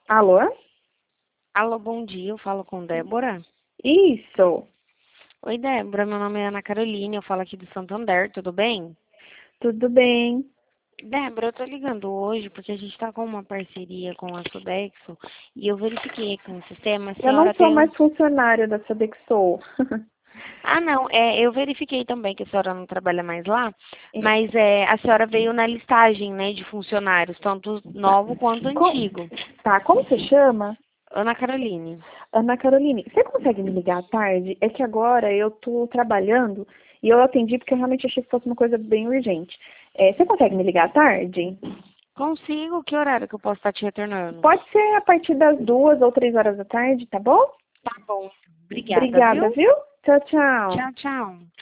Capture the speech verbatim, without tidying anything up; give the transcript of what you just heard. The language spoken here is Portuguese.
Alô? Alô, bom dia, eu falo com Débora. Isso, Oi, Débora, meu nome é Ana Caroline, eu falo aqui do Santander, tudo bem? tudo bem? Débora, eu tô ligando hoje porque a gente tá com uma parceria com a Sodexo e eu verifiquei aqui no sistema, a Eu não senhora sou tem um... mais funcionária da Sodexo. Ah, não, é, eu verifiquei também que a senhora não trabalha mais lá, mas é, a senhora veio na listagem, né, de funcionários, tanto Tá. novo quanto Com- antigo. tá, como você chama? Ana Caroline. Ana Caroline. Você consegue me ligar à tarde? É que agora eu tô trabalhando e eu atendi porque eu realmente achei que fosse uma coisa bem urgente. É, você consegue me ligar à tarde? Consigo? Que horário que eu posso estar te retornando? Pode ser a partir das duas ou três horas da tarde, tá bom? Tá bom. Obrigada, Obrigada, viu? viu? Tchau, tchau. Tchau, tchau.